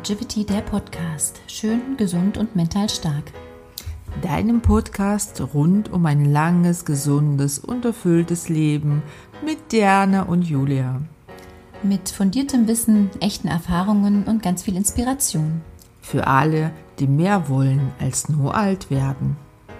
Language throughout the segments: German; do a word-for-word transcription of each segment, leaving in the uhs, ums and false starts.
Longevity, der Podcast. Schön, gesund und mental stark. Deinem Podcast rund um ein langes, gesundes und erfülltes Leben mit Diana und Julia. Mit fundiertem Wissen, echten Erfahrungen und ganz viel Inspiration. Für alle, die mehr wollen als nur alt werden.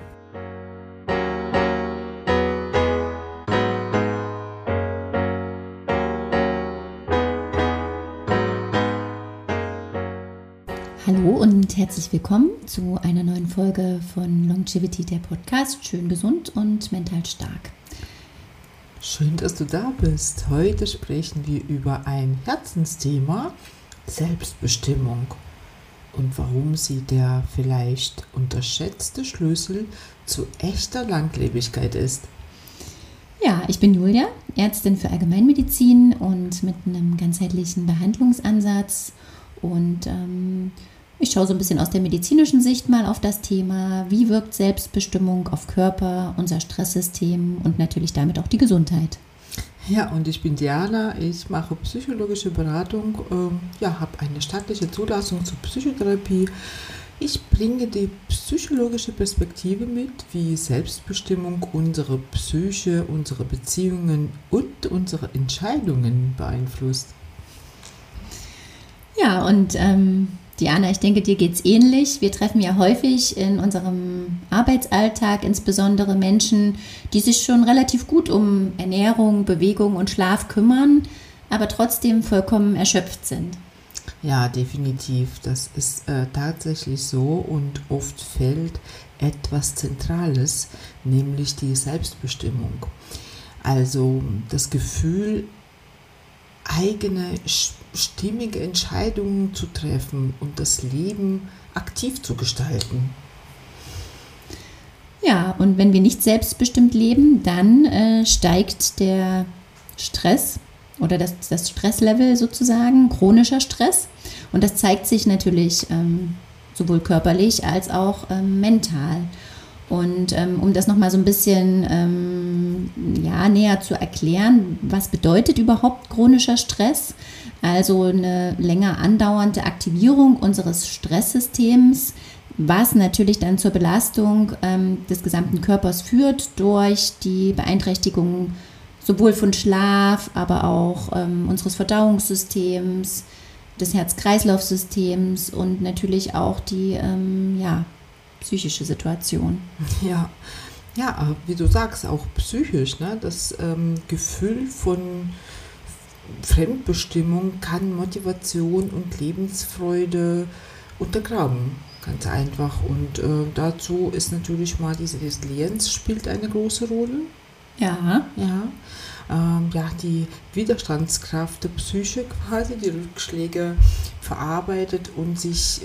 Hallo und herzlich willkommen zu einer neuen Folge von Longevity, der Podcast. Schön, gesund und mental stark. Schön, dass du da bist. Heute sprechen wir über ein Herzensthema, Selbstbestimmung, und warum sie der vielleicht unterschätzte Schlüssel zu echter Langlebigkeit ist. Ja, ich bin Julia, Ärztin für Allgemeinmedizin und mit einem ganzheitlichen Behandlungsansatz. Und ähm, ich schaue so ein bisschen aus der medizinischen Sicht mal auf das Thema, wie wirkt Selbstbestimmung auf Körper, unser Stresssystem und natürlich damit auch die Gesundheit. Ja, und ich bin Diana, ich mache psychologische Beratung, ähm, ja, habe eine staatliche Zulassung zur Psychotherapie. Ich bringe die psychologische Perspektive mit, wie Selbstbestimmung unsere Psyche, unsere Beziehungen und unsere Entscheidungen beeinflusst. Ja, und ähm, Diana, ich denke, dir geht's ähnlich. Wir treffen ja häufig in unserem Arbeitsalltag insbesondere Menschen, die sich schon relativ gut um Ernährung, Bewegung und Schlaf kümmern, aber trotzdem vollkommen erschöpft sind. Ja, definitiv. Das ist äh, tatsächlich so, und oft fehlt etwas Zentrales, nämlich die Selbstbestimmung. Also das Gefühl, eigene, stimmige Entscheidungen zu treffen und das Leben aktiv zu gestalten. Ja, und wenn wir nicht selbstbestimmt leben, dann äh, steigt der Stress oder das, das Stresslevel sozusagen, chronischer Stress. Und das zeigt sich natürlich ähm, sowohl körperlich als auch ähm, mental. Und ähm, um das nochmal so ein bisschen ähm, ja, näher zu erklären, was bedeutet überhaupt chronischer Stress? Also eine länger andauernde Aktivierung unseres Stresssystems, was natürlich dann zur Belastung ähm, des gesamten Körpers führt durch die Beeinträchtigung sowohl von Schlaf, aber auch ähm, unseres Verdauungssystems, des Herz-Kreislauf-Systems und natürlich auch die ähm, ja, psychische Situation. Ja, ja, wie du sagst, auch psychisch, ne? Das ähm, Gefühl von Fremdbestimmung kann Motivation und Lebensfreude untergraben, ganz einfach. Und äh, dazu ist natürlich mal diese Resilienz spielt eine große Rolle. Ja. Ja. Ähm, ja, die Widerstandskraft der Psyche quasi, die Rückschläge verarbeitet und sich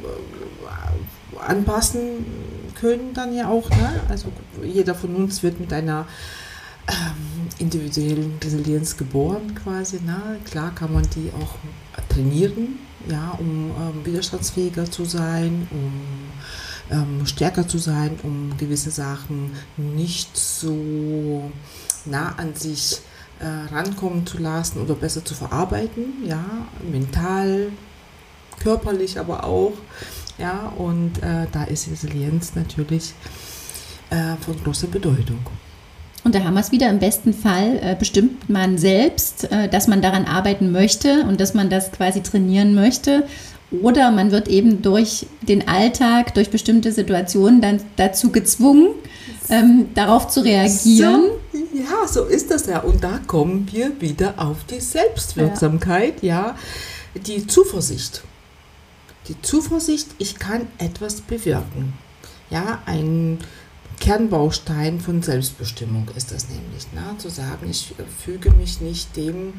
äh, anpassen können dann ja auch. Ne? Also jeder von uns wird mit einer ähm, individuellen Resilienz geboren quasi. Ne? Klar kann man die auch trainieren, ja, um ähm, widerstandsfähiger zu sein, um ähm, stärker zu sein, um gewisse Sachen nicht so nah an sich äh, rankommen zu lassen oder besser zu verarbeiten, ja, mental, körperlich aber auch, ja, und äh, da ist Resilienz natürlich äh, von großer Bedeutung. Und da haben wir es wieder, im besten Fall äh, bestimmt man selbst, äh, dass man daran arbeiten möchte und dass man das quasi trainieren möchte. Oder man wird eben durch den Alltag, durch bestimmte Situationen dann dazu gezwungen, ähm, darauf zu reagieren. So, ja, so ist das ja. Und da kommen wir wieder auf die Selbstwirksamkeit, ja, ja, die Zuversicht. Die Zuversicht, ich kann etwas bewirken. Ja, ein Kernbaustein von Selbstbestimmung ist das nämlich, ne? Zu sagen, ich füge mich nicht dem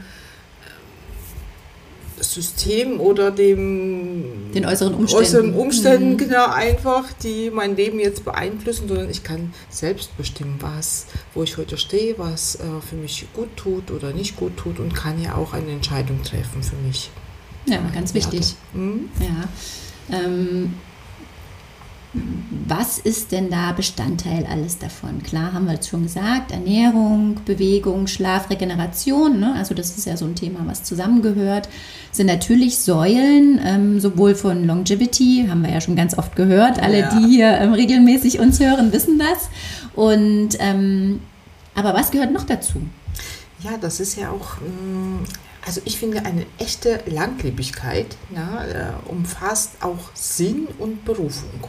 System oder dem den äußeren Umständen, äußeren Umständen mhm. genau, einfach, die mein Leben jetzt beeinflussen, sondern ich kann selbst bestimmen, was, wo ich heute stehe, was äh, für mich gut tut oder nicht gut tut, und kann ja auch eine Entscheidung treffen für mich. Ja, ganz wichtig. Mhm. Ja. Ähm, was ist denn da Bestandteil alles davon? Klar, haben wir jetzt schon gesagt, Ernährung, Bewegung, Schlaf, Regeneration, ne? Also das ist ja so ein Thema, was zusammengehört, sind natürlich Säulen, ähm, sowohl von Longevity, haben wir ja schon ganz oft gehört, alle, ja. die hier ähm, regelmäßig uns hören, wissen das. Und, ähm, aber was gehört noch dazu? Ja, das ist ja auch... Mh Also ich finde, eine echte Langlebigkeit na, äh, umfasst auch Sinn und Berufung.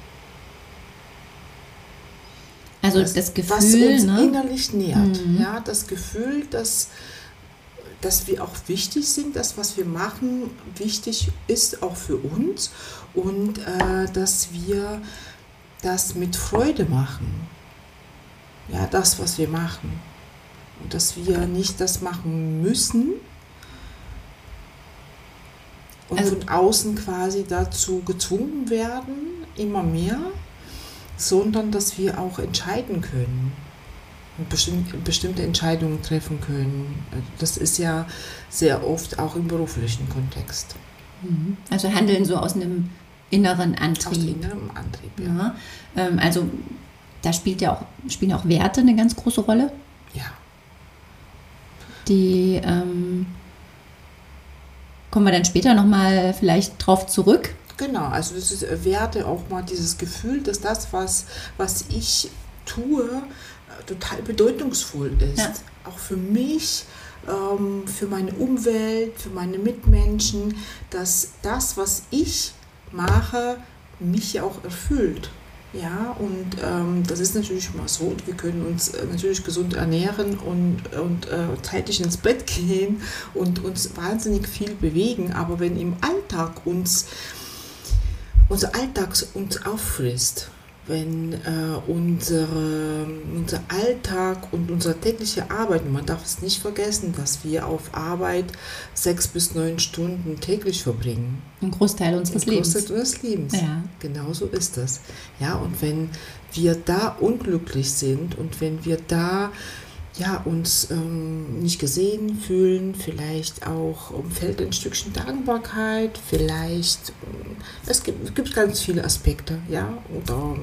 Also das, das Gefühl, was uns ne? innerlich nährt. Mhm. Ja, das Gefühl, dass, dass wir auch wichtig sind, dass was wir machen wichtig ist auch für uns und äh, dass wir das mit Freude machen. Ja, das, was wir machen. Und dass wir nicht das machen müssen, und also, von außen quasi dazu gezwungen werden, immer mehr, sondern dass wir auch entscheiden können und bestimmt, bestimmte Entscheidungen treffen können. Das ist ja sehr oft auch im beruflichen Kontext. Also handeln so aus einem inneren Antrieb. Aus dem inneren Antrieb, ja. ja. Also da spielt ja auch, spielen auch Werte eine ganz große Rolle. Ja. Die ähm, kommen wir dann später nochmal vielleicht drauf zurück. Genau, also das ist Werte, auch mal dieses Gefühl, dass das, was, was ich tue, total bedeutungsvoll ist. Ja. Auch für mich, ähm, für meine Umwelt, für meine Mitmenschen, dass das, was ich mache, mich ja auch erfüllt. Ja, und ähm, das ist natürlich mal so, wir können uns äh, natürlich gesund ernähren und, und äh, zeitig ins Bett gehen und uns wahnsinnig viel bewegen, aber wenn im Alltag uns, unser Alltag uns auffrisst, wenn äh, unsere, unser Alltag und unsere tägliche Arbeit, man darf es nicht vergessen, dass wir auf Arbeit sechs bis neun Stunden täglich verbringen. Ein Großteil unseres Ein Lebens. Großteil unseres Lebens. Ja. Genau so ist das. Ja, und wenn wir da unglücklich sind und wenn wir da ja, uns ähm, nicht gesehen fühlen, vielleicht auch um, fällt ein Stückchen Dankbarkeit, vielleicht, ähm, es, gibt, es gibt ganz viele Aspekte, ja, oder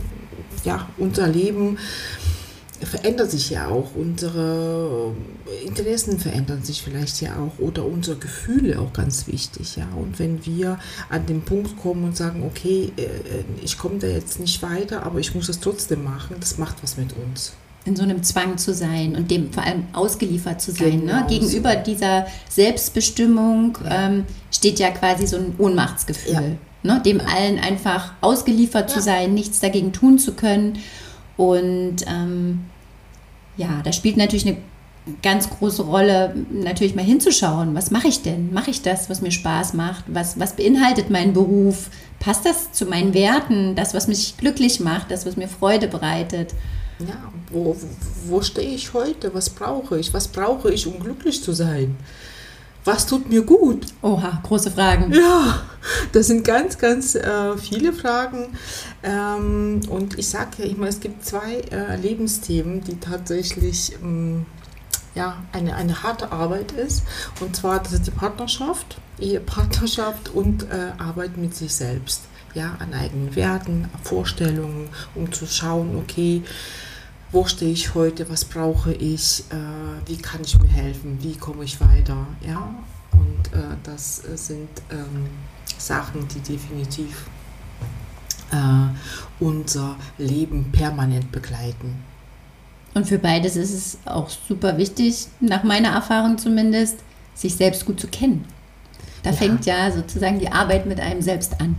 ja, unser Leben verändert sich ja auch, unsere Interessen verändern sich vielleicht ja auch oder unsere Gefühle auch ganz wichtig, ja, und wenn wir an den Punkt kommen und sagen, okay, äh, ich komme da jetzt nicht weiter, aber ich muss es trotzdem machen, das macht was mit uns. In so einem Zwang zu sein und dem vor allem ausgeliefert zu sein. Genau ne? Gegenüber so. Dieser Selbstbestimmung ja. ähm, steht ja quasi so ein Ohnmachtsgefühl. Ja. Ne? Dem ja. allen einfach ausgeliefert ja. zu sein, nichts dagegen tun zu können. Und ähm, ja, da spielt natürlich eine ganz große Rolle, natürlich mal hinzuschauen, was mache ich denn? Mache ich das, was mir Spaß macht? Was, was beinhaltet mein Beruf? Passt das zu meinen Werten? Das, was mich glücklich macht, das, was mir Freude bereitet? Ja, wo, wo, wo stehe ich heute? Was brauche ich? Was brauche ich, um glücklich zu sein? Was tut mir gut? Oha, große Fragen. Ja, das sind ganz, ganz äh, viele Fragen. Ähm, und ich sage ja immer, es gibt zwei äh, Lebensthemen, die tatsächlich ähm, ja, eine, eine harte Arbeit ist. Und zwar, das ist die Partnerschaft, Ehepartnerschaft und äh, Arbeit mit sich selbst. Ja, an eigenen Werten, Vorstellungen, um zu schauen, okay, wo stehe ich heute, was brauche ich, äh, wie kann ich mir helfen, wie komme ich weiter, ja, und äh, das sind ähm, Sachen, die definitiv äh, unser Leben permanent begleiten. Und für beides ist es auch super wichtig, nach meiner Erfahrung zumindest, sich selbst gut zu kennen. Da ja. fängt ja sozusagen die Arbeit mit einem selbst an.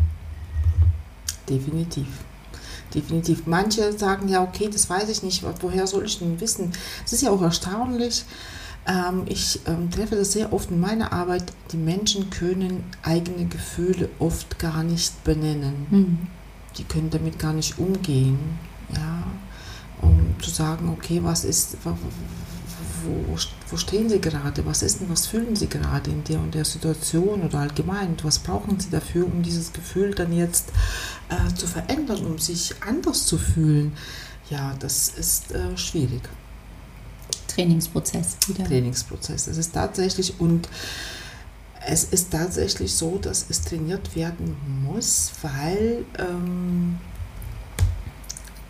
Definitiv. Definitiv. Manche sagen ja, okay, das weiß ich nicht, woher soll ich denn wissen? Es ist ja auch erstaunlich, ähm, ich ähm, treffe das sehr oft in meiner Arbeit, die Menschen können eigene Gefühle oft gar nicht benennen. Mhm. Die können damit gar nicht umgehen, ja, um zu sagen, okay, was ist, wo, wo, wo stehen sie gerade, was ist denn, was fühlen sie gerade in der und der Situation oder allgemein, was brauchen sie dafür, um dieses Gefühl dann jetzt äh, zu verändern, um sich anders zu fühlen. Ja, das ist äh, schwierig. Trainingsprozess wieder. Trainingsprozess, das ist tatsächlich, und es ist tatsächlich so, dass es trainiert werden muss, weil ähm,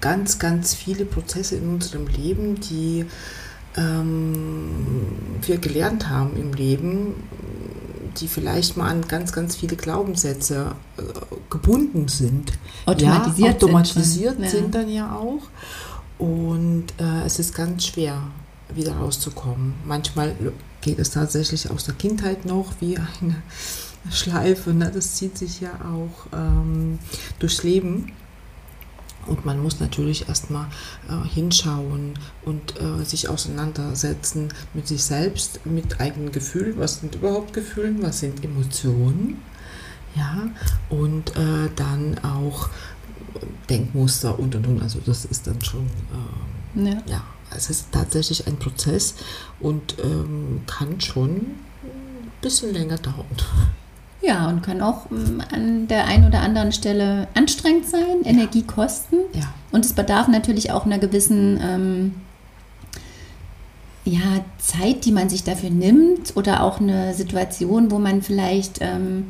ganz, ganz viele Prozesse in unserem Leben, die ähm, wir gelernt haben im Leben, die vielleicht mal an ganz, ganz viele Glaubenssätze äh, gebunden sind. Automatisiert, ja, automatisiert sind, sind, sind dann ja auch. Und äh, es ist ganz schwer, wieder rauszukommen. Manchmal geht es tatsächlich aus der Kindheit noch wie eine Schleife. Ne? Das zieht sich ja auch ähm, durchs Leben. Und man muss natürlich erstmal äh, hinschauen und äh, sich auseinandersetzen mit sich selbst, mit eigenen Gefühlen. Was sind überhaupt Gefühle? Was sind Emotionen? Ja, und äh, dann auch Denkmuster und und und. Also das ist dann schon, äh, ja. ja, es ist tatsächlich ein Prozess und ähm, kann schon ein bisschen länger dauern. Ja, und kann auch ähm, an der einen oder anderen Stelle anstrengend sein, ja. Energie kosten. Ja. Und es bedarf natürlich auch einer gewissen ähm, ja, Zeit, die man sich dafür nimmt oder auch eine Situation, wo man vielleicht ähm,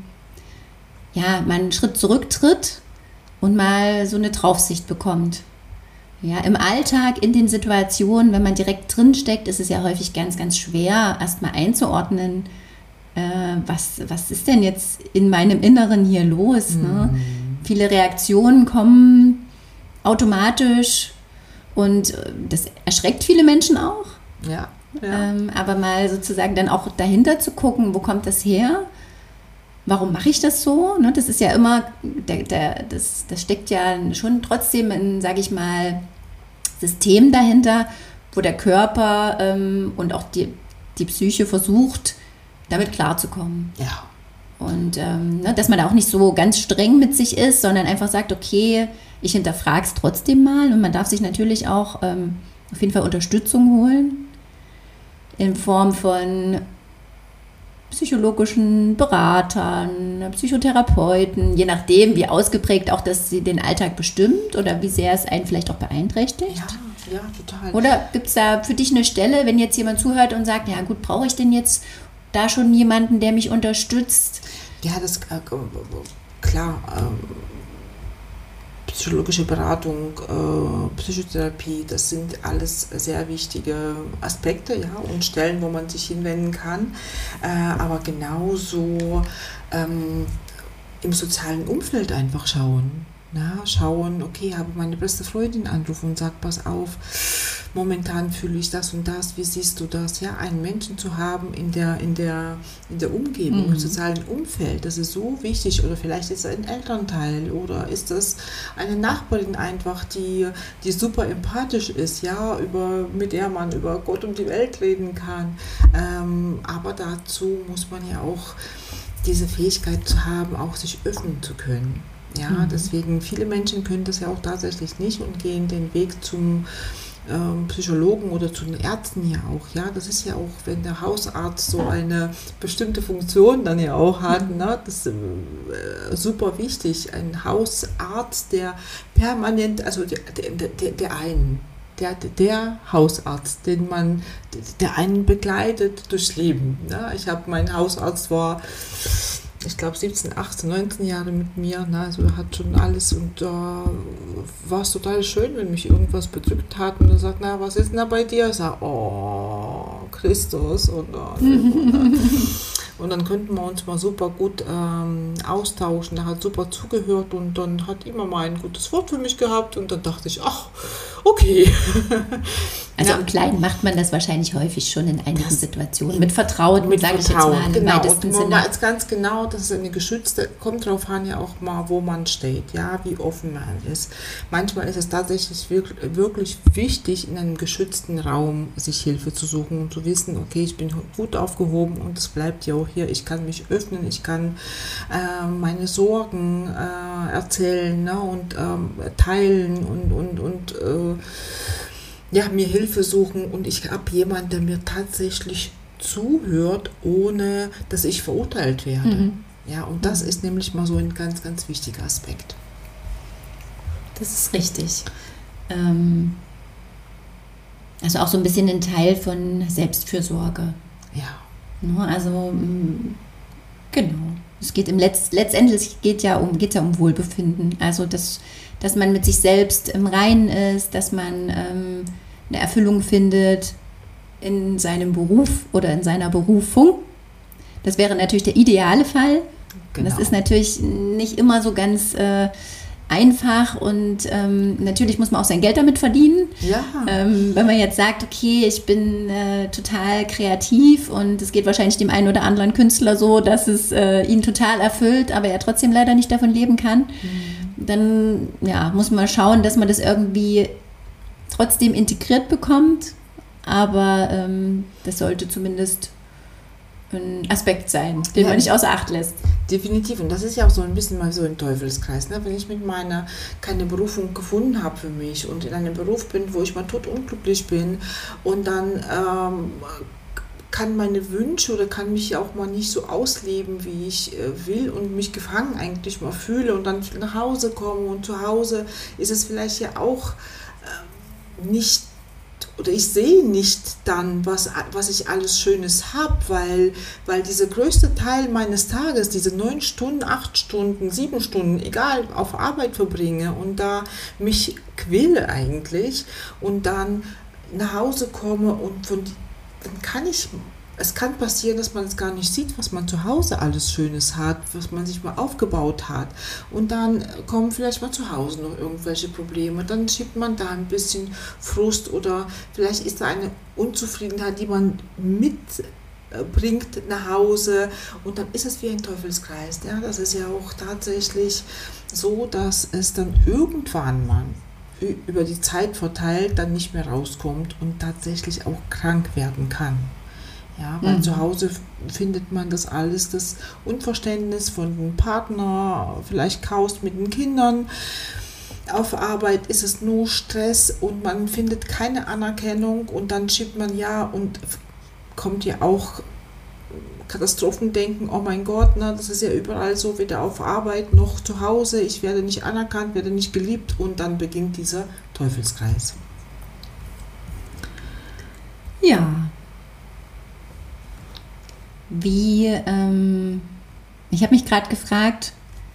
ja, mal einen Schritt zurücktritt und mal so eine Draufsicht bekommt. Ja, im Alltag, in den Situationen, wenn man direkt drin steckt, ist es ja häufig ganz, ganz schwer, erstmal einzuordnen, äh, was, was ist denn jetzt in meinem Inneren hier los? Mhm. Ne? Viele Reaktionen kommen automatisch und das erschreckt viele Menschen auch. Ja, ja. Ähm, aber mal sozusagen dann auch dahinter zu gucken, wo kommt das her? Warum mache ich das so? Ne, das ist ja immer, der, der, das, das steckt ja schon trotzdem ein, sage ich mal, System dahinter, wo der Körper ähm, und auch die, die Psyche versucht, damit klarzukommen. Ja. Und ähm, ne, dass man da auch nicht so ganz streng mit sich ist, sondern einfach sagt, okay, ich hinterfrage es trotzdem mal. Und man darf sich natürlich auch ähm, auf jeden Fall Unterstützung holen in Form von psychologischen Beratern, Psychotherapeuten, je nachdem, wie ausgeprägt auch das sie den Alltag bestimmt oder wie sehr es einen vielleicht auch beeinträchtigt. Ja, ja, total. Oder gibt es da für dich eine Stelle, wenn jetzt jemand zuhört und sagt, ja gut, brauche ich denn jetzt da schon jemanden, der mich unterstützt? Ja, das äh, klar. Ähm, psychologische Beratung, äh, Psychotherapie, das sind alles sehr wichtige Aspekte, ja, und Stellen, wo man sich hinwenden kann. Äh, aber genauso ähm, im sozialen Umfeld einfach schauen. Na, schauen, okay, habe meine beste Freundin anrufen und sagt, pass auf, momentan fühle ich das und das, wie siehst du das? Ja, einen Menschen zu haben in der, in der, in der Umgebung, mhm. im sozialen Umfeld, das ist so wichtig. Oder vielleicht ist es ein Elternteil oder ist das eine Nachbarin einfach, die, die super empathisch ist, ja, über, mit der man über Gott und die Welt reden kann. Ähm, aber dazu muss man ja auch diese Fähigkeit haben, auch sich öffnen zu können. Ja, mhm. deswegen, viele Menschen können das ja auch tatsächlich nicht und gehen den Weg zum ähm, Psychologen oder zu den Ärzten ja auch. Ja, das ist ja auch, wenn der Hausarzt so eine bestimmte Funktion dann ja auch hat, mhm. ne, das ist äh, super wichtig. Ein Hausarzt, der permanent, also der, der, der, der einen, der, der Hausarzt, den man, der einen begleitet durchs Leben. Ne? Ich habe, mein Hausarzt war, ich glaube siebzehn, achtzehn, neunzehn Jahre mit mir, ne? Also er hat schon alles und da äh, war es total schön, wenn mich irgendwas bedrückt hat und er sagt, na, was ist denn da bei dir? Ich sage, oh, Christus und, und, und dann könnten wir uns mal super gut ähm, austauschen, er hat super zugehört und dann hat immer mal ein gutes Wort für mich gehabt und dann dachte ich, ach, okay. Also ja. im Kleinen macht man das wahrscheinlich häufig schon in einigen das Situationen, mit Vertrauten, mit sage ich jetzt mal, im genau. weitesten und Sinne. Man weiß ganz genau, das ist eine geschützte, kommt drauf an ja auch mal, wo man steht, ja, wie offen man ist. Manchmal ist es tatsächlich wirklich, wirklich wichtig, in einem geschützten Raum sich Hilfe zu suchen und zu wissen, okay, ich bin gut aufgehoben und es bleibt ja auch hier, ich kann mich öffnen, ich kann äh, meine Sorgen äh, erzählen, ne, und ähm, teilen und, und, und äh, ja, mir Hilfe suchen und ich habe jemanden, der mir tatsächlich zuhört, ohne dass ich verurteilt werde. Mhm. Ja, und das mhm. ist nämlich mal so ein ganz, ganz wichtiger Aspekt. Das ist richtig. Ähm, also auch so ein bisschen ein Teil von Selbstfürsorge. Ja. Also genau. Es geht im Letz, letztendlich geht ja um, geht's ja um Wohlbefinden. Also das, dass man mit sich selbst im Reinen ist, dass man ähm, eine Erfüllung findet in seinem Beruf oder in seiner Berufung. Das wäre natürlich der ideale Fall. Genau. Das ist natürlich nicht immer so ganz äh, einfach und ähm, natürlich muss man auch sein Geld damit verdienen. Ja. Ähm, wenn man jetzt sagt, okay, ich bin äh, total kreativ und es geht wahrscheinlich dem einen oder anderen Künstler so, dass es äh, ihn total erfüllt, aber er trotzdem leider nicht davon leben kann, mhm. dann ja, muss man schauen, dass man das irgendwie trotzdem integriert bekommt, aber ähm, das sollte zumindest ein Aspekt sein, den ja, man nicht außer Acht lässt. Definitiv. Und das ist ja auch so ein bisschen mal so ein Teufelskreis. Ne? Wenn ich mit meiner keine Berufung gefunden habe für mich und in einem Beruf bin, wo ich mal totunglücklich bin und dann ähm, kann meine Wünsche oder kann mich ja auch mal nicht so ausleben, wie ich äh, will und mich gefangen eigentlich mal fühle und dann nach Hause komme und zu Hause ist es vielleicht ja auch äh, nicht oder ich sehe nicht dann, was, was ich alles Schönes habe, weil, weil dieser größte Teil meines Tages, diese neun Stunden, acht Stunden, sieben Stunden, egal, auf Arbeit verbringe und da mich quäle eigentlich und dann nach Hause komme und von, dann kann ich, es kann passieren, dass man es gar nicht sieht, was man zu Hause alles Schönes hat, was man sich mal aufgebaut hat. Und dann kommen vielleicht mal zu Hause noch irgendwelche Probleme. Dann schiebt man da ein bisschen Frust oder vielleicht ist da eine Unzufriedenheit, die man mitbringt nach Hause. Und dann ist es wie ein Teufelskreis. Ja? Das ist ja auch tatsächlich so, dass es dann irgendwann mal über die Zeit verteilt dann nicht mehr rauskommt und tatsächlich auch krank werden kann. Ja, weil mhm. zu Hause findet man das alles, das Unverständnis von dem Partner, vielleicht Chaos mit den Kindern. Auf Arbeit ist es nur Stress und man findet keine Anerkennung und dann schiebt man ja und kommt ja auch Katastrophendenken, oh mein Gott, ne, das ist ja überall so, weder auf Arbeit noch zu Hause, ich werde nicht anerkannt, werde nicht geliebt und dann beginnt dieser Teufelskreis. Ja. Wie, ähm, ich habe mich gerade gefragt,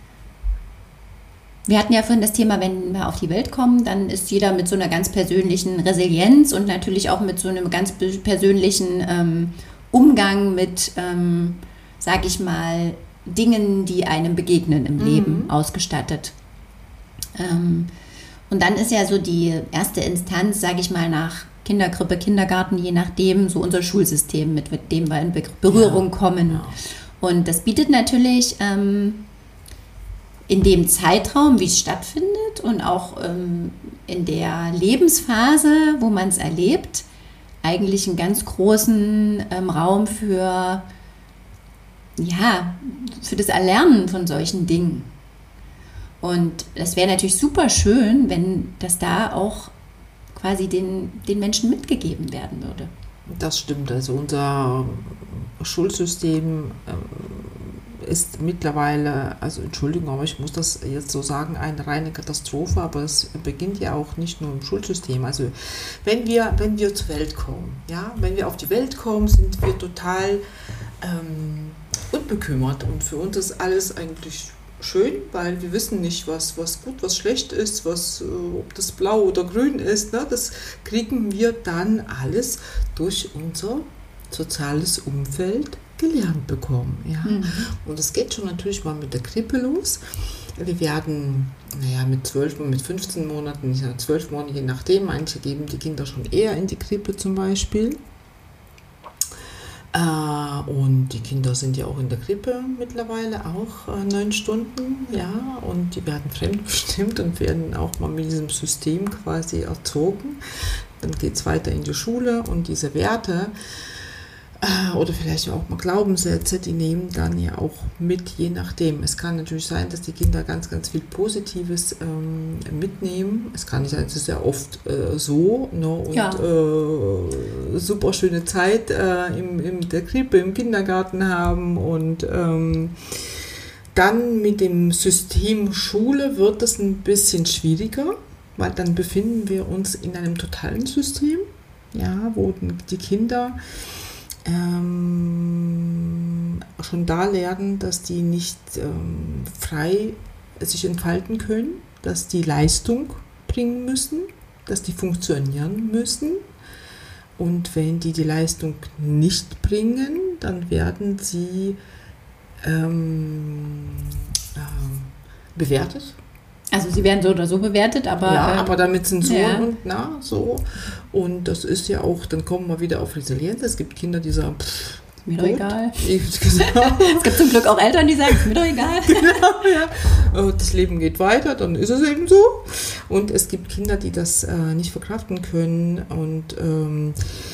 wir hatten ja vorhin das Thema, wenn wir auf die Welt kommen, dann ist jeder mit so einer ganz persönlichen Resilienz und natürlich auch mit so einem ganz persönlichen ähm, Umgang mit, ähm, sag ich mal, Dingen, die einem begegnen im mhm. Leben ausgestattet. Ähm, und dann ist ja so die erste Instanz, sag ich mal, nach Kinderkrippe, Kindergarten, je nachdem, so unser Schulsystem, mit, mit dem wir in Berührung ja, kommen. Ja. Und das bietet natürlich ähm, in dem Zeitraum, wie es stattfindet und auch ähm, in der Lebensphase, wo man es erlebt, eigentlich einen ganz großen ähm, Raum für, ja, für das Erlernen von solchen Dingen. Und das wäre natürlich super schön, wenn das da auch quasi den, den Menschen mitgegeben werden würde. Das stimmt. Also unser Schulsystem ist mittlerweile, also Entschuldigung, aber ich muss das jetzt so sagen, eine reine Katastrophe, aber es beginnt ja auch nicht nur im Schulsystem. Also wenn wir, wenn wir zur Welt kommen, ja, wenn wir auf die Welt kommen, sind wir total ähm, unbekümmert und für uns ist alles eigentlich schön, weil wir wissen nicht, was, was gut, was schlecht ist, was, ob das blau oder grün ist. Ne? Das kriegen wir dann alles durch unser soziales Umfeld gelernt bekommen. Ja? Mhm. Und es geht schon natürlich mal mit der Krippe los. Wir werden, naja, mit zwölf, mit fünfzehn Monaten, ja, zwölf Monate, je nachdem, manche geben die Kinder schon eher in die Krippe zum Beispiel. Äh, und die Kinder sind ja auch in der Krippe mittlerweile auch äh, neun Stunden, ja, und die werden fremdbestimmt und werden auch mal mit diesem System quasi erzogen. Dann geht es weiter in die Schule und diese Werte äh, oder vielleicht auch mal Glaubenssätze, die nehmen dann ja auch mit, je nachdem. Es kann natürlich sein, dass die Kinder ganz, ganz viel Positives ähm, mitnehmen. Es kann nicht sein, es ist ja oft äh, so, ne? Und ja. äh, super schöne Zeit äh, im, in der Krippe, im Kindergarten haben und ähm, dann mit dem System Schule wird es ein bisschen schwieriger, weil dann befinden wir uns in einem totalen System, ja, wo die Kinder ähm, schon da lernen, dass die nicht ähm, frei sich entfalten können, dass die Leistung bringen müssen, dass die funktionieren müssen. Und wenn die die Leistung nicht bringen, dann werden sie ähm, äh, bewertet. Also sie werden so oder so bewertet, aber... Ja, ähm, aber damit Zensuren ja. und na, so. Und das ist ja auch, dann kommen wir wieder auf Resilienz. Es gibt Kinder, die sagen, pff, mir doch egal. Ich, es gibt zum Glück auch Eltern, die sagen, ist mir doch egal. Genau, ja. Das Leben geht weiter, dann ist es eben so. Und es gibt Kinder, die das äh, nicht verkraften können und ähm,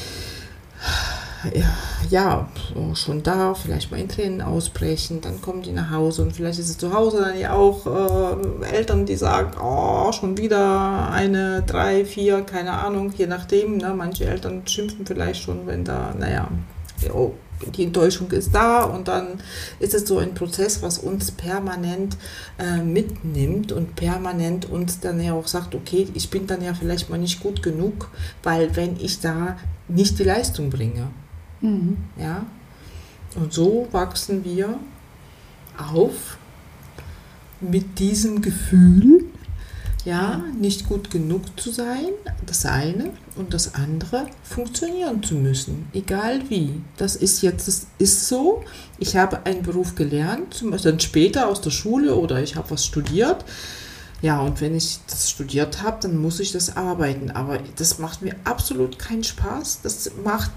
ja, ja, schon da, vielleicht mal in Tränen ausbrechen, dann kommen die nach Hause und vielleicht ist es zu Hause dann ja auch äh, Eltern, die sagen, oh, schon wieder eine, drei, vier, keine Ahnung, je nachdem, ne? Manche Eltern schimpfen vielleicht schon, wenn da, naja, oh, die Enttäuschung ist da und dann ist es so ein Prozess, was uns permanent äh, mitnimmt und permanent uns dann ja auch sagt, okay, ich bin dann ja vielleicht mal nicht gut genug, weil wenn ich da nicht die Leistung bringe. Mhm. Ja? Und so wachsen wir auf mit diesem Gefühl, ja, nicht gut genug zu sein, das eine, und das andere, funktionieren zu müssen, egal wie. Das ist jetzt, das ist so, ich habe einen Beruf gelernt, zum Beispiel dann später aus der Schule oder ich habe was studiert, ja, und wenn ich das studiert habe, dann muss ich das arbeiten, aber das macht mir absolut keinen Spaß, das macht,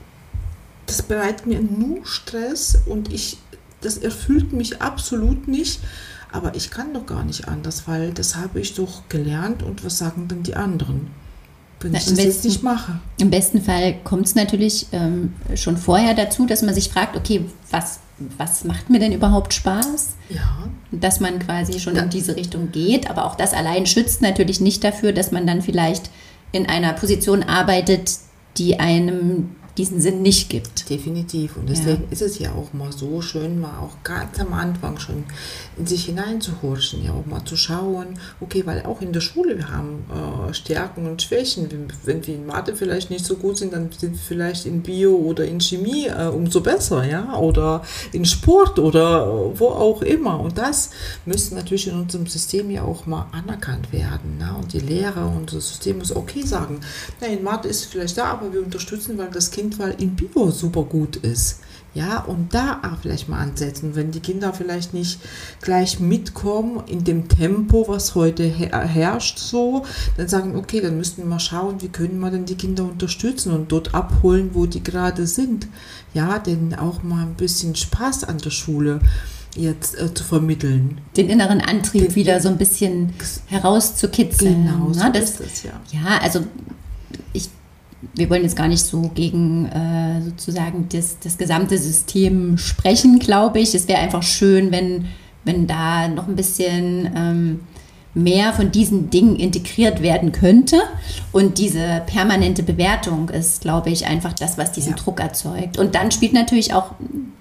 das bereitet mir nur Stress und ich, das erfüllt mich absolut nicht. Aber ich kann doch gar nicht anders, weil das habe ich doch gelernt und was sagen denn die anderen, wenn ich das besten, jetzt nicht mache? Im besten Fall kommt es natürlich ähm, schon vorher dazu, dass man sich fragt, okay, was, was macht mir denn überhaupt Spaß? Ja. Dass man quasi schon ja. in diese Richtung geht, aber auch das allein schützt natürlich nicht dafür, dass man dann vielleicht in einer Position arbeitet, die einem diesen Sinn nicht gibt. Definitiv. Und deswegen ja. ist es ja auch mal so schön, mal auch ganz am Anfang schon in sich hineinzuhorchen, ja auch mal zu schauen, okay, weil auch in der Schule wir haben äh, Stärken und Schwächen. Wenn wir in Mathe vielleicht nicht so gut sind, dann sind wir vielleicht in Bio oder in Chemie äh, umso besser, ja, oder in Sport oder wo auch immer. Und das müsste natürlich in unserem System ja auch mal anerkannt werden. Ne? Und die Lehrer und das System muss okay sagen, nein, in Mathe ist vielleicht da, aber wir unterstützen, weil das Kind weil in Bio super gut ist. Ja, und da auch vielleicht mal ansetzen, wenn die Kinder vielleicht nicht gleich mitkommen in dem Tempo, was heute her- herrscht, so, dann sagen, okay, dann müssten wir mal schauen, wie können wir denn die Kinder unterstützen und dort abholen, wo die gerade sind. Ja, denn auch mal ein bisschen Spaß an der Schule jetzt äh, zu vermitteln. Den inneren Antrieb Den, wieder so ein bisschen herauszukitzeln. Genau, so ne? das, ist das, ja. Ja, also ich wir wollen jetzt gar nicht so gegen äh, sozusagen das, das gesamte System sprechen, glaube ich. Es wäre einfach schön, wenn, wenn da noch ein bisschen ähm, mehr von diesen Dingen integriert werden könnte. Und diese permanente Bewertung ist, glaube ich, einfach das, was diesen ja. Druck erzeugt. Und dann spielt natürlich auch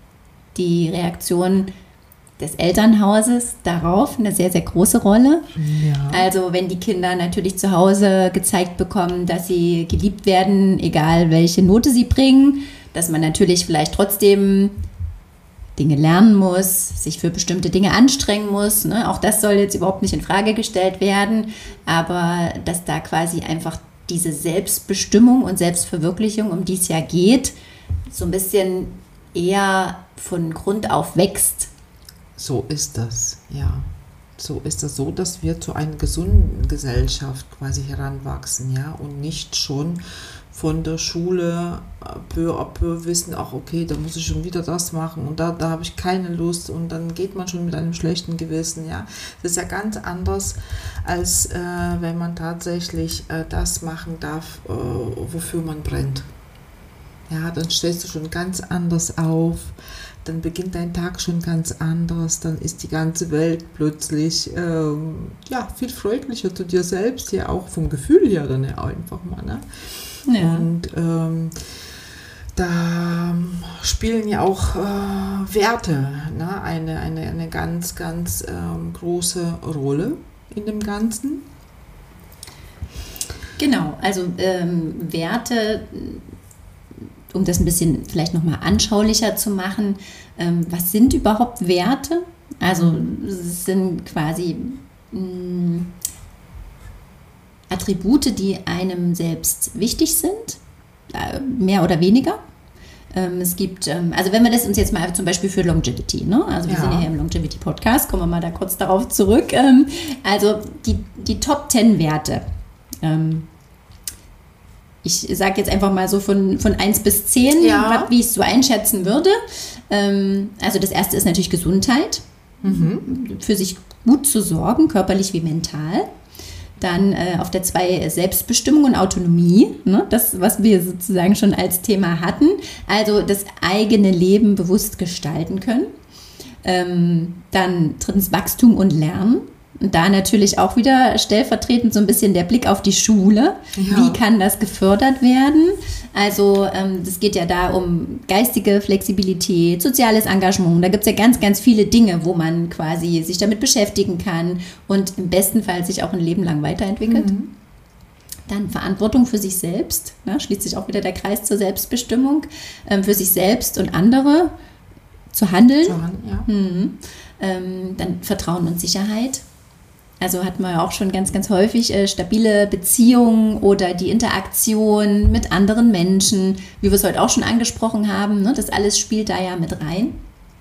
die Reaktion des Elternhauses darauf eine sehr, sehr große Rolle. Ja. Also wenn die Kinder natürlich zu Hause gezeigt bekommen, dass sie geliebt werden, egal welche Note sie bringen, dass man natürlich vielleicht trotzdem Dinge lernen muss, sich für bestimmte Dinge anstrengen muss. Ne? Auch das soll jetzt überhaupt nicht in Frage gestellt werden, aber dass da quasi einfach diese Selbstbestimmung und Selbstverwirklichung, um die es ja geht, so ein bisschen eher von Grund auf wächst. So ist das, ja. So ist das so, dass wir zu einer gesunden Gesellschaft quasi heranwachsen, ja, und nicht schon von der Schule peu à peu wissen, ach okay, da muss ich schon wieder das machen und da, da habe ich keine Lust und dann geht man schon mit einem schlechten Gewissen, ja. Das ist ja ganz anders, als äh, wenn man tatsächlich äh, das machen darf, äh, wofür man brennt. Ja, dann stellst du schon ganz anders auf, dann beginnt dein Tag schon ganz anders, dann ist die ganze Welt plötzlich ähm, ja, viel freundlicher zu dir selbst, ja auch vom Gefühl her dann ja einfach mal. Ne? Ja. Und ähm, da spielen ja auch äh, Werte ne? eine, eine, eine ganz, ganz ähm, große Rolle in dem Ganzen. Genau, also ähm, Werte, um das ein bisschen vielleicht nochmal anschaulicher zu machen, ähm, was sind überhaupt Werte? Also es sind quasi mh, Attribute, die einem selbst wichtig sind, äh, mehr oder weniger. Ähm, es gibt, ähm, also wenn wir das uns jetzt mal zum Beispiel für Longevity, ne? Also wir Ja. sind ja hier im Longevity-Podcast, kommen wir mal da kurz darauf zurück. Ähm, also die, die Top zehn Werte. Ähm, ich sage jetzt einfach mal so von, von eins bis zehn, Ja. wie ich es so einschätzen würde. Ähm, also das erste ist natürlich Gesundheit. Mhm. Für sich gut zu sorgen, körperlich wie mental. Dann äh, auf der zwei Selbstbestimmung und Autonomie, ne? Das, was wir sozusagen schon als Thema hatten. Also das eigene Leben bewusst gestalten können. Ähm, dann drittens Wachstum und Lernen. Und da natürlich auch wieder stellvertretend so ein bisschen der Blick auf die Schule. Ja. Wie kann das gefördert werden? Also ähm, das geht ja da um geistige Flexibilität, soziales Engagement. Da gibt es ja ganz, ganz viele Dinge, wo man quasi sich damit beschäftigen kann und im besten Fall sich auch ein Leben lang weiterentwickelt. Mhm. Dann Verantwortung für sich selbst, ne? Schließt sich auch wieder der Kreis zur Selbstbestimmung, ähm, für sich selbst und andere zu handeln. So, ja. Mhm. Ähm, dann Vertrauen und Sicherheit. Also hat man ja auch schon ganz, ganz häufig äh, stabile Beziehungen oder die Interaktion mit anderen Menschen, wie wir es heute auch schon angesprochen haben. Ne? Das alles spielt da ja mit rein.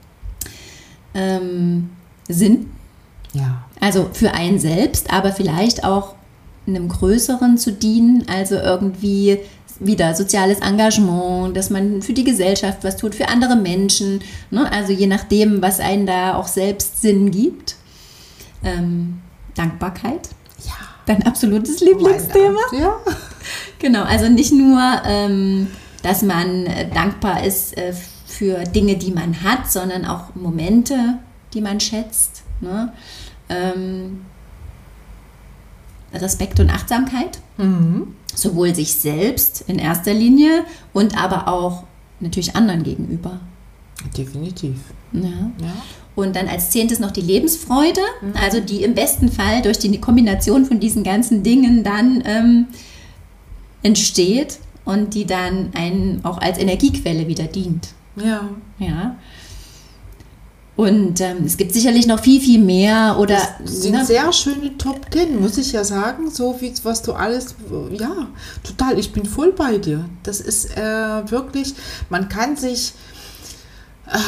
Ähm, Sinn, Ja. also für einen selbst, aber vielleicht auch einem Größeren zu dienen, also irgendwie wieder soziales Engagement, dass man für die Gesellschaft was tut, für andere Menschen, ne? Also je nachdem, was einen da auch selbst Sinn gibt. Ähm, Dankbarkeit, Ja. dein absolutes Lieblingsthema. Mein Amt, ja. Genau, also nicht nur, ähm, dass man äh, dankbar ist äh, für Dinge, die man hat, sondern auch Momente, die man schätzt. Ne? Ähm, Respekt und Achtsamkeit, Mhm. sowohl sich selbst in erster Linie und aber auch natürlich anderen gegenüber. Definitiv. Ja. Ja. Und dann als zehntes noch die Lebensfreude, also die im besten Fall durch die Kombination von diesen ganzen Dingen dann ähm, entsteht und die dann einen auch als Energiequelle wieder dient. Ja. Ja. Und ähm, es gibt sicherlich noch viel, viel mehr. Oder, Das sind ne? sehr schöne Top Ten, muss ich ja sagen. So wie was du alles, ja, total, ich bin voll bei dir. Das ist äh, wirklich, man kann sich, äh,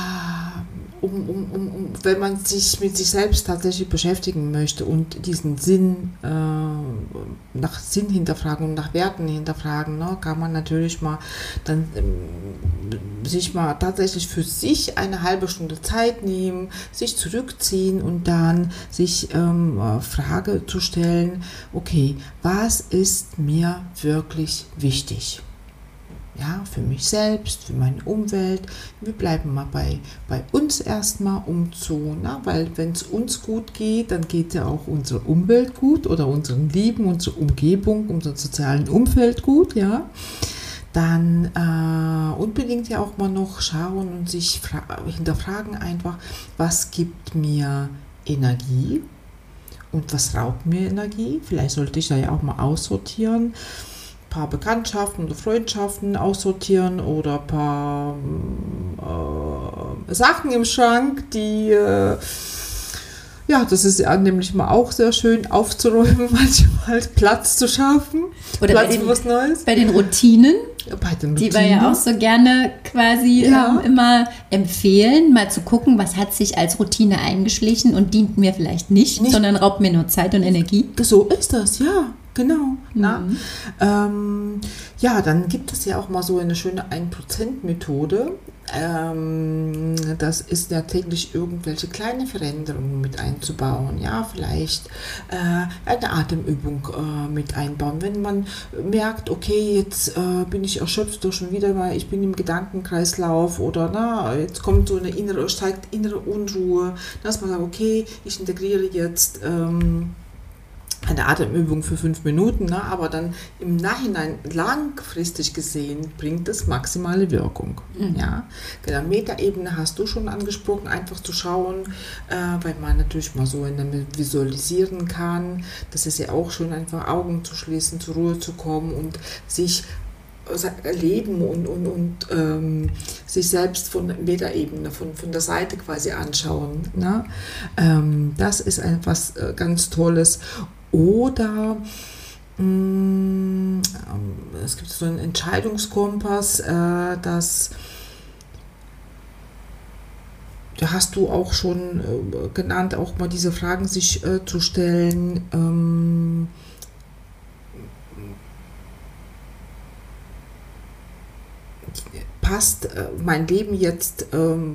um, um, um, um, wenn man sich mit sich selbst tatsächlich beschäftigen möchte und diesen Sinn, äh, nach Sinn hinterfragen und nach Werten hinterfragen, ne, kann man natürlich mal dann ähm, sich mal tatsächlich für sich eine halbe Stunde Zeit nehmen, sich zurückziehen und dann sich ähm, Frage zu stellen, okay, was ist mir wirklich wichtig? Ja, für mich selbst, für meine Umwelt. Wir bleiben mal bei, bei uns erstmal um zu, na, weil wenn es uns gut geht, dann geht ja auch unsere Umwelt gut oder unseren Lieben, unsere Umgebung, unserem sozialen Umfeld gut, ja. Dann äh, unbedingt ja auch mal noch schauen und sich fra- hinterfragen einfach, was gibt mir Energie und was raubt mir Energie? Vielleicht sollte ich da ja auch mal aussortieren. Paar Bekanntschaften oder Freundschaften aussortieren oder ein paar äh, Sachen im Schrank, die, äh, ja, das ist ja nämlich mal auch sehr schön aufzuräumen, manchmal Platz zu schaffen, Oder Platz bei den, für was Neues. bei den Routinen, Ja, bei den die wir ja Routinen. auch so gerne quasi Ja. ähm, immer empfehlen, mal zu gucken, was hat sich als Routine eingeschlichen und dient mir vielleicht nicht, Nicht. sondern raubt mir nur Zeit und Energie. So ist das, ja, genau. Na? Mhm. Ähm, ja, dann gibt es ja auch mal so eine schöne ein Prozent Methode. Ähm, das ist ja täglich irgendwelche kleine Veränderungen mit einzubauen. Ja, vielleicht äh, eine Atemübung äh, mit einbauen. Wenn man merkt, okay, jetzt äh, bin ich erschöpft durch schon wieder mal, ich bin im Gedankenkreislauf oder na, jetzt kommt so eine innere, steigt innere Unruhe, dass man sagt, okay, ich integriere jetzt ähm, eine Atemübung für fünf Minuten, ne, aber dann im Nachhinein langfristig gesehen bringt es maximale Wirkung. Mhm. Ja. Genau, Metaebene hast du schon angesprochen, einfach zu schauen, äh, weil man natürlich mal so in der visualisieren kann. Das ist ja auch schön, einfach Augen zu schließen, zur Ruhe zu kommen und sich erleben und, und, und ähm, sich selbst von der Metaebene, von, von der Seite quasi anschauen. Ne? Ähm, das ist etwas äh, ganz Tolles. Oder mh, es gibt so einen Entscheidungskompass, äh, das da hast du auch schon äh, genannt, auch mal diese Fragen sich äh, zu stellen. Ähm, passt äh, mein Leben jetzt ähm,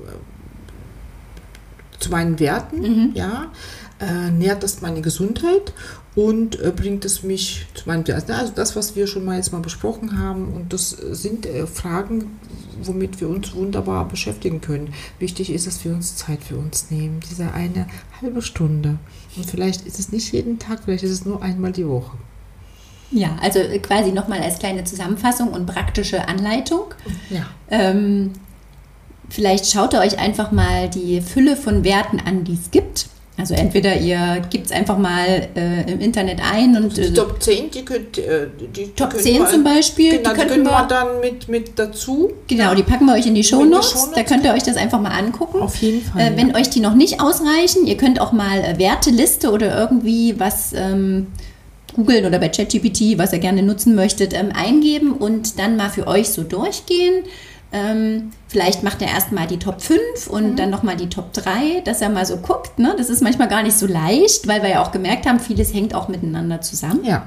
zu meinen Werten? Mhm. Ja? Äh, nährt das meine Gesundheit und äh, bringt es mich zu meinen Werten? Also das, was wir schon mal jetzt mal besprochen haben, und das sind äh, Fragen, womit wir uns wunderbar beschäftigen können. Wichtig ist, dass wir uns Zeit für uns nehmen, diese eine halbe Stunde. Und vielleicht ist es nicht jeden Tag, vielleicht ist es nur einmal die Woche. Ja, also quasi nochmal als kleine Zusammenfassung und praktische Anleitung. Ja. Ähm, vielleicht schaut ihr euch einfach mal die Fülle von Werten an, die es gibt. Also entweder ihr gebt es einfach mal äh, im Internet ein und... Die Top zehn, die könnt äh, die Top die zehn wir, zum Beispiel, genau, die, die könnten können wir, wir dann mit, mit dazu. Genau, die packen wir euch in die Shownotes, Shownotes. da könnt ihr euch das einfach mal angucken. Auf jeden Fall. Äh, wenn ja. euch die noch nicht ausreichen, ihr könnt auch mal äh, Werteliste oder irgendwie was ähm, googeln oder bei ChatGPT, was ihr gerne nutzen möchtet, ähm, eingeben und dann mal für euch so durchgehen. Ähm, vielleicht macht er erst mal die Top fünf und mhm. dann nochmal die Top drei, dass er mal so guckt. Ne? Das ist manchmal gar nicht so leicht, weil wir ja auch gemerkt haben, vieles hängt auch miteinander zusammen. Ja.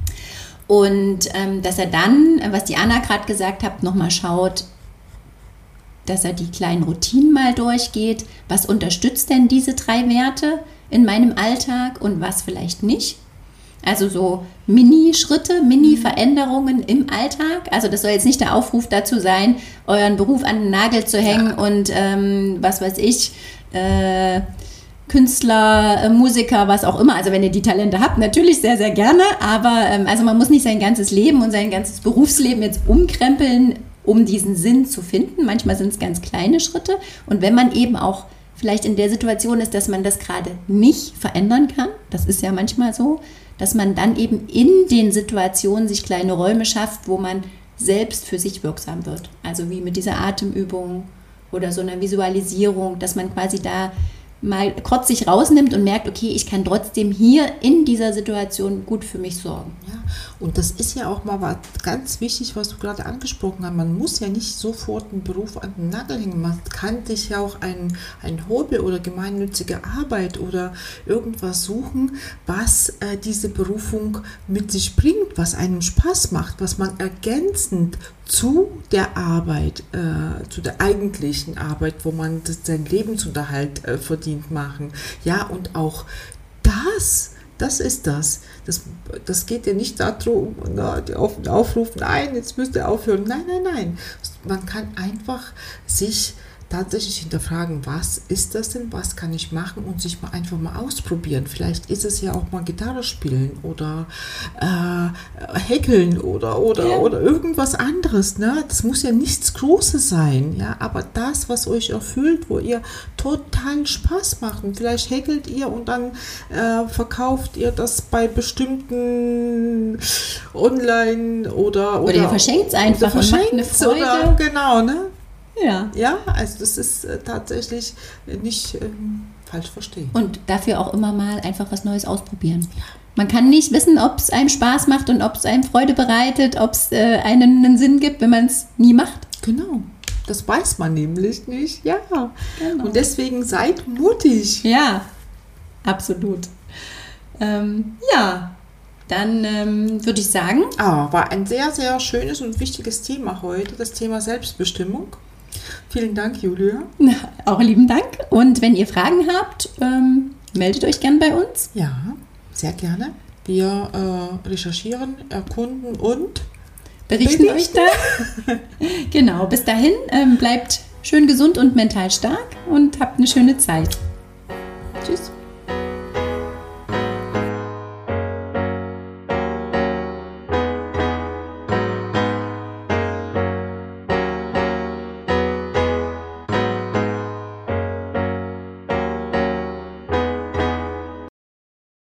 Und ähm, dass er dann, was die Anna gerade gesagt hat, nochmal schaut, dass er die kleinen Routinen mal durchgeht. Was unterstützt denn diese drei Werte in meinem Alltag und was vielleicht nicht? Also so Mini-Schritte, Mini-Veränderungen im Alltag. Also das soll jetzt nicht der Aufruf dazu sein, euren Beruf an den Nagel zu hängen ja. und ähm, was weiß ich, äh, Künstler, äh, Musiker, was auch immer. Also wenn ihr die Talente habt, natürlich sehr, sehr gerne. Aber ähm, also man muss nicht sein ganzes Leben und sein ganzes Berufsleben jetzt umkrempeln, um diesen Sinn zu finden. Manchmal sind es ganz kleine Schritte. Und wenn man eben auch vielleicht in der Situation ist, dass man das gerade nicht verändern kann, das ist ja manchmal so, dass man dann eben in den Situationen sich kleine Räume schafft, wo man selbst für sich wirksam wird. Also wie mit dieser Atemübung oder so einer Visualisierung, dass man quasi da mal kurz sich rausnimmt und merkt, okay, ich kann trotzdem hier in dieser Situation gut für mich sorgen. Ja, und das ist ja auch mal was ganz wichtig, was du gerade angesprochen hast. Man muss ja nicht sofort einen Beruf an den Nagel hängen. Man kann sich ja auch ein, ein Hobby oder gemeinnützige Arbeit oder irgendwas suchen, was äh, diese Berufung mit sich bringt, was einem Spaß macht, was man ergänzend zu der Arbeit, äh, zu der eigentlichen Arbeit, wo man das, seinen Lebensunterhalt äh, verdient, machen. Ja, und auch das, das ist das. Das, das geht ja nicht darum, na, die auf, Aufruf, nein, jetzt müsst ihr aufhören. Nein, nein, nein. Man kann einfach sich tatsächlich hinterfragen, was ist das denn, was kann ich machen und sich mal einfach mal ausprobieren. Vielleicht ist es ja auch mal Gitarre spielen oder äh, häkeln oder, oder, ja. oder irgendwas anderes. Ne? Das muss ja nichts Großes sein, ja? Aber das, was euch erfüllt, wo ihr total Spaß macht. Und vielleicht häkelt ihr und dann äh, verkauft ihr das bei bestimmten Online oder... Oder, oder ihr verschenkt es einfach und macht eine Freude. Oder, genau, ne? Ja. Ja, also das ist äh, tatsächlich nicht ähm, falsch verstehen. Und dafür auch immer mal einfach was Neues ausprobieren. Ja. Man kann nicht wissen, ob es einem Spaß macht und ob es einem Freude bereitet, ob es äh, einen, einen Sinn gibt, wenn man es nie macht. Genau, das weiß man nämlich nicht. Ja, genau. Und deswegen seid mutig. Ja, absolut. Ähm, ja, dann ähm, würde ich sagen... Ah, war ein sehr, sehr schönes und wichtiges Thema heute, das Thema Selbstbestimmung. Vielen Dank, Julia. Na, auch lieben Dank. Und wenn ihr Fragen habt, ähm, meldet euch gern bei uns. Ja, sehr gerne. Wir äh, recherchieren, erkunden und berichten, berichten. euch dann. Genau, bis dahin ähm, bleibt schön gesund und mental stark und habt eine schöne Zeit.